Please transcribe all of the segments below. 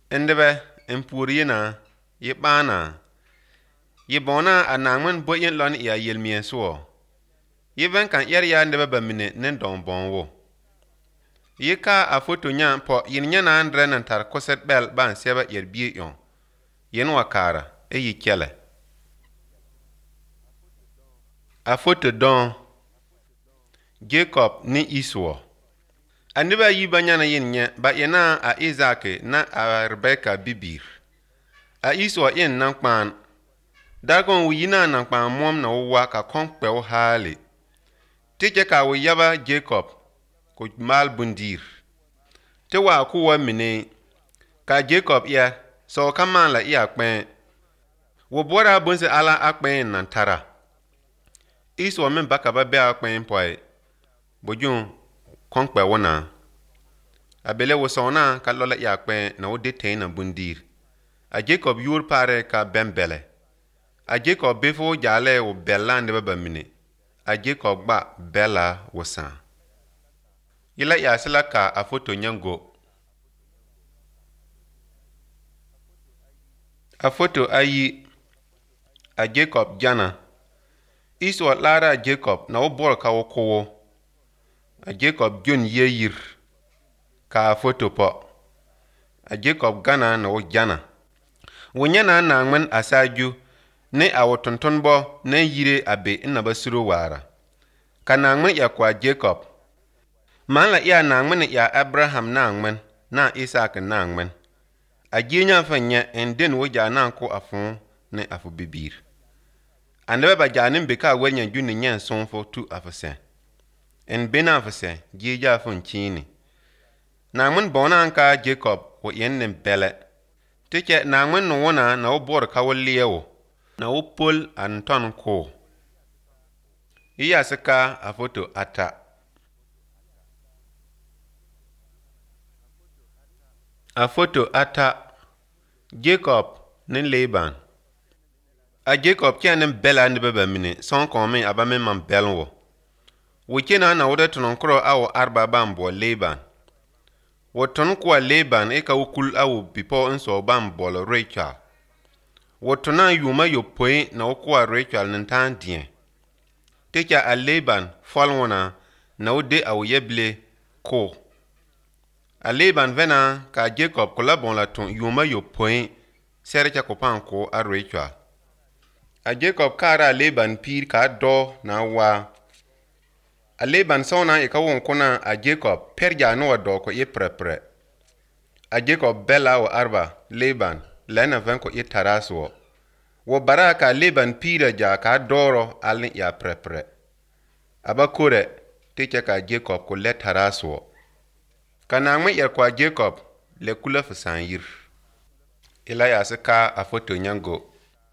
Endebe empurina ye bana ye bona anangmen boyen lon ya yelmien so ye ven kan ya ndebe bamine nen don bonwo ye ka a foto nya po yin nya na andre nan tar koset bel ban seba yer bi yon yen wakara e yi kele a foto don Jacob ni Esau Aniba yi banyana yin nya ba yena a Isaac na a Rebecca bibir a Esau yin nan kpan dagon wi yina nan kpan mom na wa ka kon kpew hali tike ka wi yaba Jacob ko mal bundir te wa ku wa mine ka Jacob ya so kama la iya kpen wo bora bunse ala akpen nan tara Esau men baka ba be akpen poi bojun kon kpe wona abele wo sona ka lola ya kpe na wo de na bundir a Jacob yur pare ka bembele a Jacob befo jale wo belande ba mine a Jacob ba bela wo san ila ya sila ka a foto nyango a foto ayi a Jacob jana Esau lara Jacob na wo bor ka wo kowo a Jacob jon yeyir ka foto po a Jacob gana na wo jana wonyana na ngmen asaju ne awotonton bo ne yire abe ina basuro wara kana ngmen ya kwa Jacob mala ya na ngmen ya Abraham na ngmen na Isaac na ngmen a jinya fanya enden wo jana ko afun ne afu bibir ande ba janin be ka wanya juni nyen sonfo tu afase en bena afase jija fun chini na ngmen bona anka Jacob wo yennen bele tike na ngmen no wona na wo bor ka woliewo na wo pol anton ko iya saka a foto ata a foto ata Jacob nin Laban a Jacob kyanen bela ne baba mine son kome abame man belwo wikena na woda tunon kro awo arba bambo Laban woton kwa Laban e ka wukul awo bipo nso bambo Rachel wotona yuma yopoe na wokwa Rachel nintan dien techa a Laban falwona na wode awo yeble ko a Laban vena ka Jacob kola bon la ton yuma yopoe sercha ko panko a Rachel a Jacob kara Laban pir ka do na wa a Laban sona e ka won kona a Jacob perja no do ko ye prepre a Jacob bela o arba Laban lena ven ko ye taraso wo baraka Laban pira ja ka doro alni ya prepre abakore teche ka Jacob ko le taraso kana ngwe yer kwa Jacob le kula fsanyir ila ya saka a foto nyango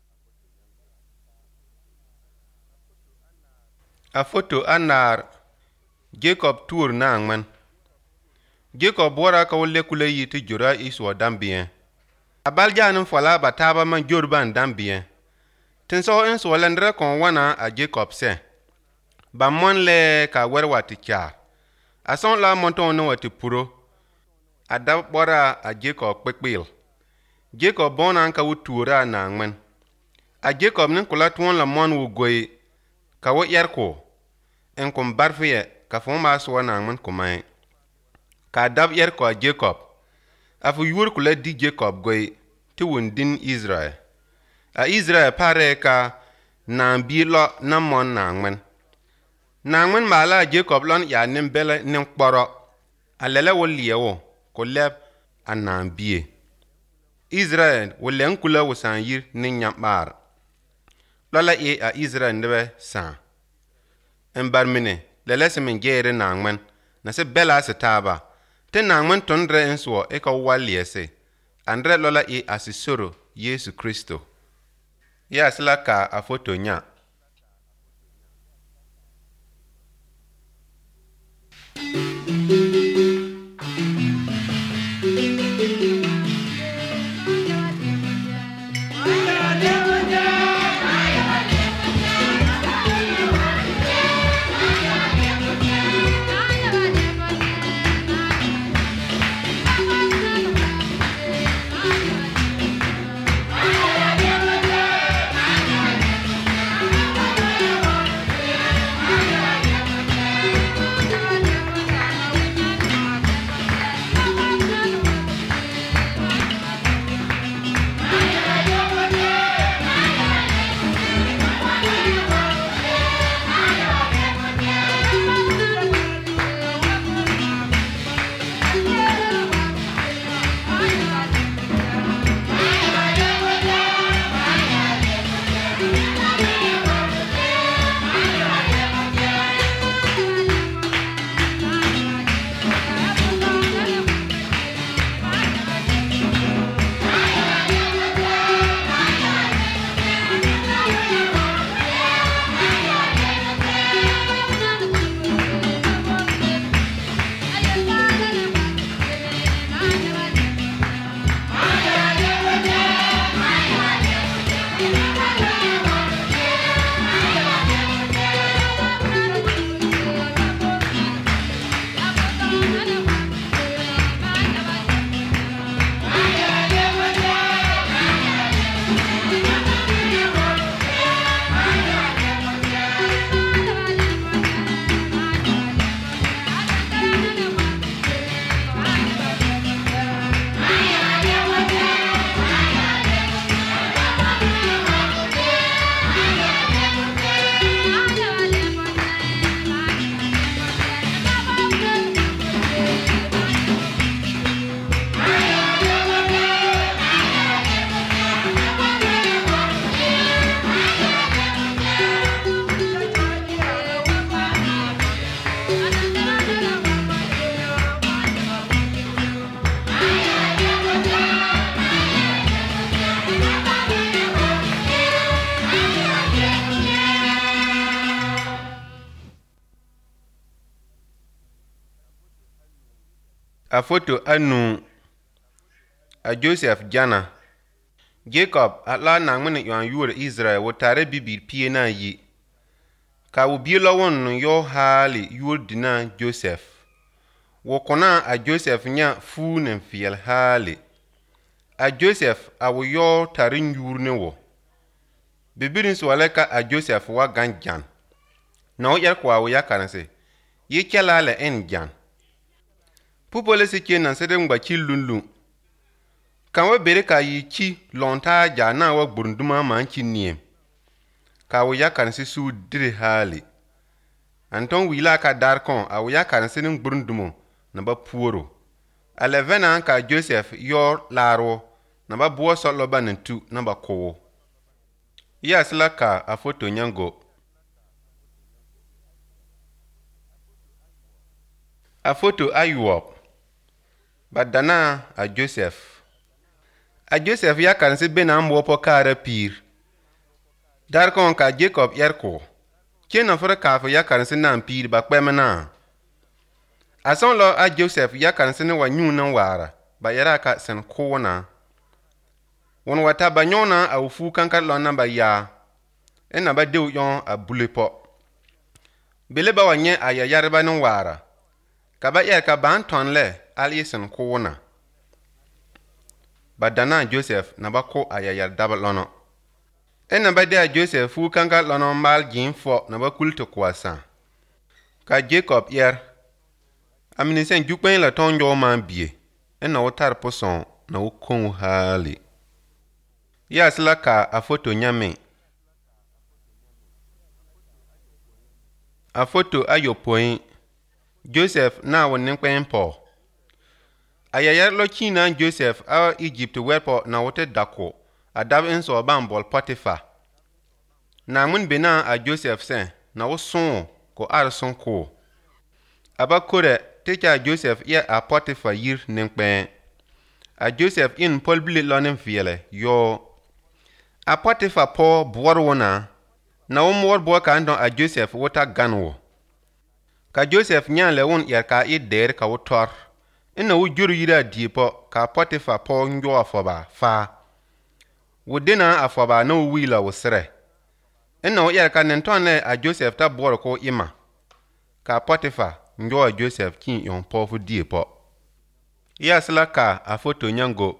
a foto anar Jacob tour na ngman Jacob wora ka wolle kula yiti jura Esau dambien abalja nin fola bataba man jorban dambien tinso in so lendre kon wana a Jacob se ba mon le ka werwa ti kya ason la monton no wati puro adab bora a Jacob kpekpil Jacob bonan ka wutura na ngman a Jacob nin kula tuon la mon wu goy ka wo yerko en kom barfiye ka fon ma so na ngman kumai ka dab yerko a Jacob afu yur kula di Jacob goy ti wundin Israel a Israel pare ka na bi lo na mon na ngmen mala Jacob lon ya nim bele nim kporo alele woliewo ko leb anan biye Israel wolen kula wosan yir nin nyambar lola e a Israel ndebe san en barmine lele semen gere na ngmen na se bela se taba te na ngmen tondre enso e ka waliese andre lola e asisoro Yesu Kristo ya sila ka a foto nya A foto anu a Joseph jana. Jacob atla na ngmene yon yur Israel wotare bibir pie na yi. Ka wubi lawon no yo hali yur dina Joseph. Wokona a Joseph nya fu nen fiel hali. A Joseph a wo yo tarin yur ne wo. Bibirin swaleka a Joseph wa ganjan. Na wo yer kwa wo yakanse. Ye kela le en jan. Pupole si ke nan sede ngba chi lunlun. Kan we bere ka yi chi lonta ja na wa burunduma man chi niem. Ka wo yakanse su dire hali. Anton wila ka dar kon a wo yakanse nin burundumo na ba puoro. Alevena ka Joseph yor laro na ba buo solo ba nentu na ba kowo. Yasla ka a foto nyango. A foto Ayuop. Badana a Joseph. A Joseph yakanse bena mwopo kara pir. Dar kon ka Jacob yerko. Kena fura kafu yakanse na pir ba kwemena. Ason lo a Joseph yakanse ne wa nyu na wara. Ba yara ka sen kona. Won wata ba nyona a ufu kankat lo na ba ya. Ena ba dew yon a bulepo. Bele ba wanye a yarba na wara. Ka ba yer ka ban tonle ali sen kona. Badana Joseph na ba ko a yar dabal lono. Ena ba de a Joseph fu kankat lono mal jin fo na ba kulte kwasa. Ka Jacob yer. Amini sen jukpen la ton jo man bie. Ena wotar poson na ukon hali. Yasla ka a foto nyame. A foto Ayopoin. Joseph na wonin kwen po. Ayayar lo china Joseph a Egypt wepo na wote dako. Adab inso bambol Potiphar. Na mun bena a Joseph sen na wo son ko arson ko. Aba kore techa Joseph ya a Potiphar yir ninkpen. A Joseph in Paul bile lonin fiele yo. A Potiphar po buwar wona. Na wo mwar buwa ka andon a Joseph wota ganwo. Ka Joseph nyan le won yer ka i der ka wotor. Ina wo juru yira dipo ka Potiphar po njo afoba fa. Wudena afoba na wo wila wo sere. Ina wo yer ka nentonle a Joseph ta buwar ko ima. Ka Potiphar njo a Joseph kin yon po fu dipo. Yasla ka a foto nyango.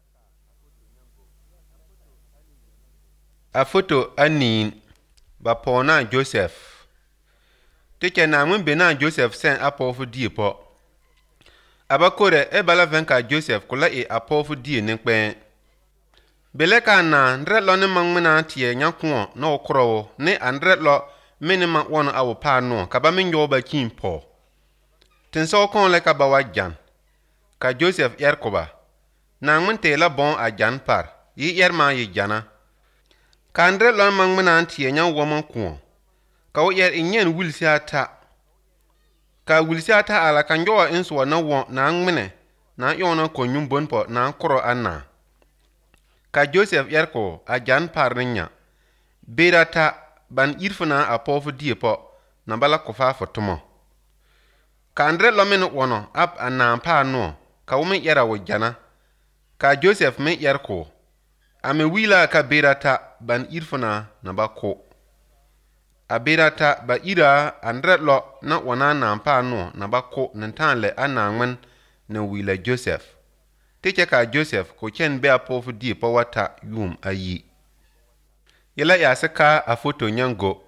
A foto anin. Ba pona Joseph. Tike na mun bena Joseph sen apofu die po. Abakore e bala venka Joseph kula e apofu die ninkpen. Beleka na ndret lo ne mangmena tie nyakuon na okro ne andret lo minima wono awo pa no kaba min yoba kin po. Tinso kon le kaba wajan. Ka Joseph yerkoba. Na mun te la bon a jan par. Yi yerma yi jana. Ka andret lo mangmena tie nyan woman kuon. Ka wo yer inyen wulsiata. Ka wulsiata ala kanjoa inso na won na ngmene na yona konyum bonpo na koro anna. Ka Joseph yerko a jan parninya. Berata ban irfuna a pofu diepo na bala kofa fotomo. Ka andre lomen wono ap anna pa no ka wo me yera wo jana. Ka Joseph me yerko. Ame wila ka berata ban irfuna na bako. Abirata ba ira andret lo na wana na mpa no na bako nantanle anangmen na wila Joseph. Tike ka Joseph ko chen be apofu di po wata yum ayi. Yela ya seka a foto nyango.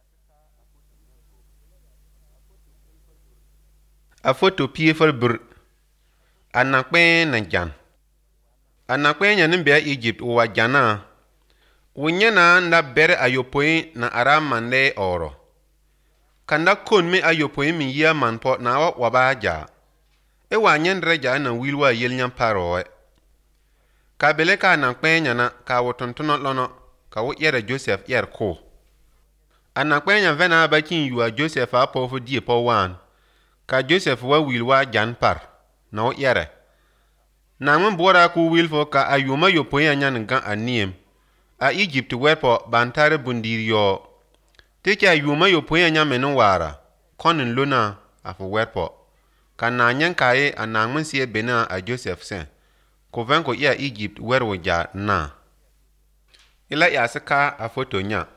A foto piefar bur. Anakpen na jan. Anakpen ya nimbe Egypt wa jana. Wunyena nda bere Ayopoin na aramande oro. Kanda kon me Ayopoin mi yia manpo na wabaja. E wanyen reja na wilwa yelnyan paroe. Ka beleka na kpenya na ka wotontono lono ka wo yere Joseph yer ko. Anakpenya vena bakin yuwa Joseph apofu die po wan. Ka Joseph wa wilwa jan par na wo yere. Na mun bora ku wilfo ka Ayuma Yopoin anyan gan aniem. A Egypt wepo bantare bundir yo. Teke Ayuma Yopoin anya menu wara. Konin luna afu wepo. Kan na nyen kaye anang mun sie bena a Joseph sen. Ko ven ko ia Egypt werwo ja na. Ila ya saka a foto nya.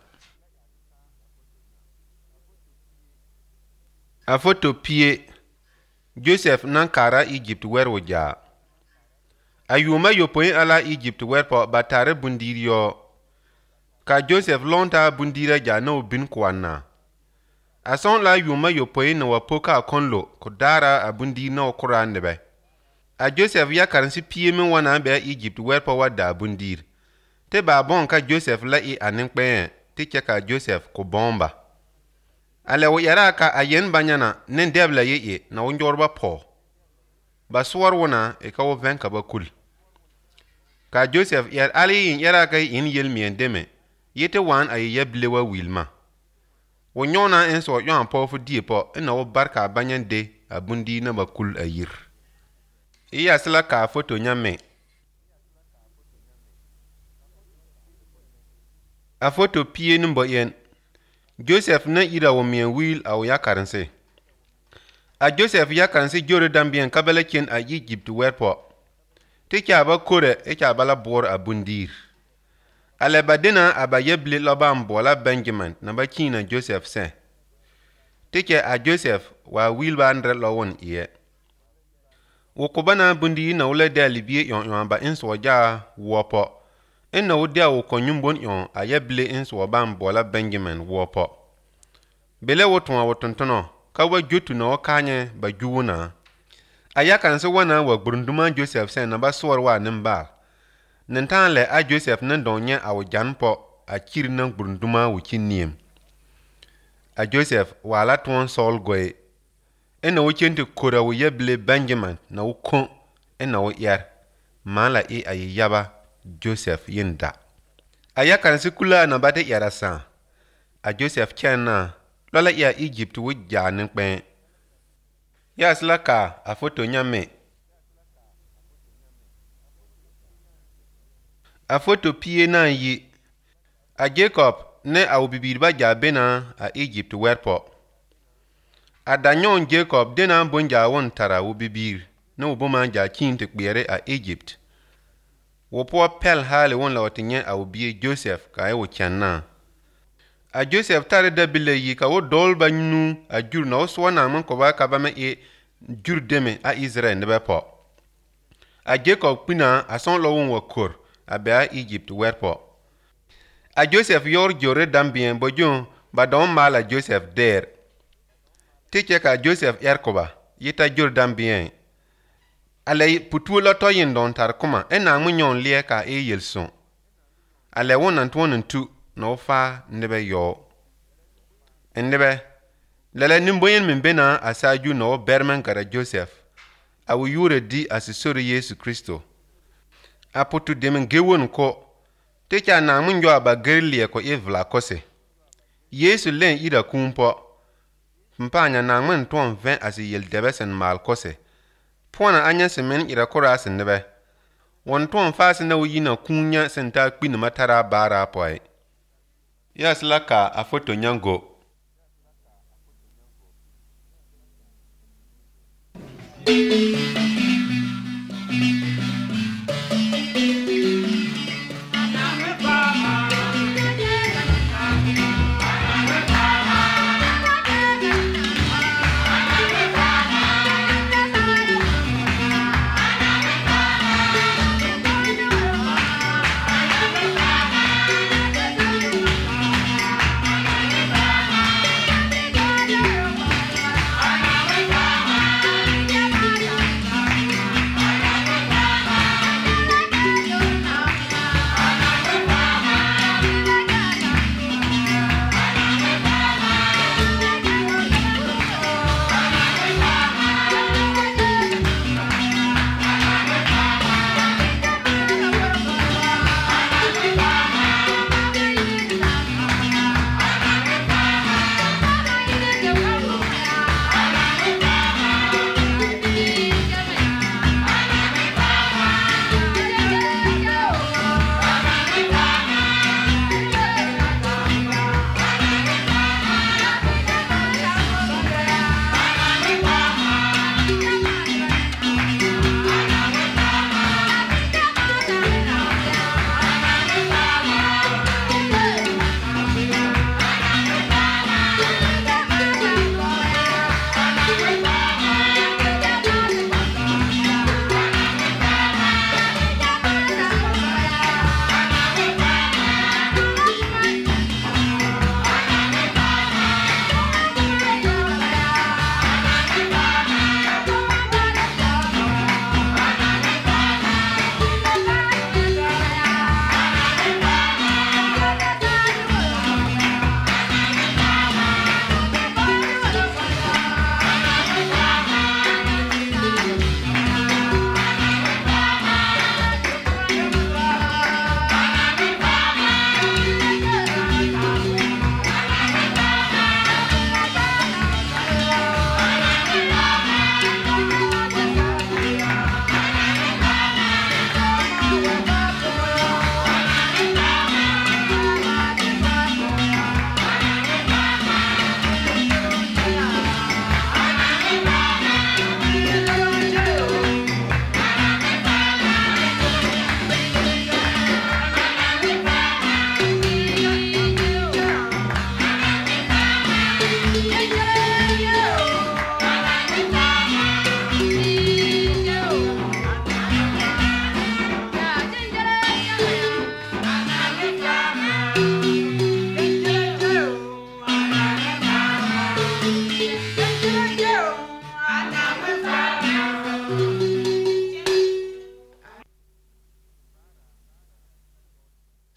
A foto pie Joseph nan kara Egypt werwo ja. Ayuma yopoin ala Egypt werpo batare bundiri yo. Ka Joseph lonta bundira ja no bin kwana. Ason la yuma yopoin na wapoka konlo kodara a bundi no kuran nebe. A Joseph ya karansi pie min wana be Egypt werpo wada bundir. Te ba bon ka Joseph la i aninkpe te ka Joseph ko bomba. Ale wo yara ka ayen banyana nen debla ye na wonjorba po. Ba suwar wona e ka wo venka ba kul. Ka Joseph yar ali in yara kai in yel mien deme. Yete wan ay yeblewa wilma. Wo nyona en so yon po fu die po ina wo barka banyan de abundi na bakul ayir. Iya sila ka foto nyame. A foto pie numbo yen. Joseph na ira wo mien wil aw yakaranse. A Joseph yakaranse jore dambien kabele ken a Egypt werpo. Te kya ba kore e kya bala bor abundir. Ale badena aba yeble loba mbola Benjamin na ba kina Joseph sen. Tike a Joseph wa wilba andre lawon iye. Wokobana bundi na wule de libye yon ba inso ja wopo. Ina wudia wokonyumbon yon a yeble inso ba mbola Benjamin wopo. Bele wotonwa wotontono ka wa jotu na wakanye ba juwuna. Ayakan se wana wa burunduma Joseph sen na ba suwar wa nimba. Nentan le a Joseph nan donye a wajan po a kiri nan burunduma wukin niem. A Joseph wala tuon sol goye. Ena wukente kora wu yeble Benjamin na wukon ena wu yer. Mala a yaba Joseph yinda. A yakan si kula na bate yarasa. A Joseph na lola ya Egypt wujja ninkpen. Ya slaka a foto nyame. A foto pie na yi. A Jacob ne a ubibirba jabena a Egypt werpo. A danyon Jacob dena bonja won tara ubibir na uboma ja kinte kbere a Egypt. Wopo pel hale won la watinye a ubiye Joseph ka ewo channa. A Joseph tare da bile yi ka wo dolba nu a jur na oswa na man ko ba ka ba me jur deme a Israel ne bepo. A Jacob pina a son lo won wakor a be a Egypt werpo. A Joseph yor jore dambien bojon ba don mala Joseph der. Tike ka Joseph erkoba yita jor dambien. Ale putu lo to yin don tar kuma ena munyon lie ka yelson. Ale wonan tuonan tu no fa nebe yo. Nebe lele nimboyen min bena asaju no berman kara Joseph. Awu yure di asisori Yesu Kristo. A putu demen gewon ko teka na mun yo aba gerlie ko evla kose. Yesu len ida kumpo. Mpanya na mun ton ven asi yel debesen mal kose. Pona anya semen ira kora sin nebe. Won ton fasi na wuyina kunya senta kpini matara bara poy. Yas laka a foto nyango.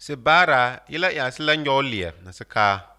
Se bara ila ya sila nyɔ lier na se ka.